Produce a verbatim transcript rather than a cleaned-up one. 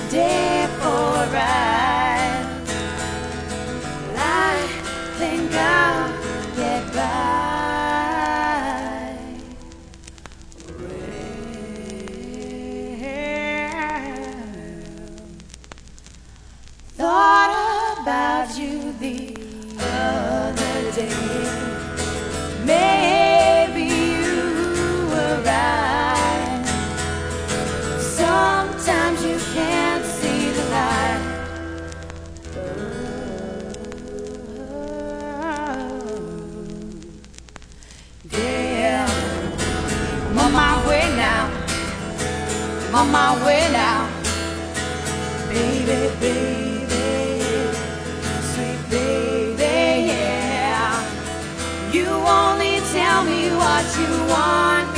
day for a ride. I think I'll get by. Well, thought about you the other day. Maybe you were right. Sometimes you can't see the light. Yeah, I'm on my way now. I'm on my way now. Baby, baby, sweet baby, yeah. You only tell me what you want.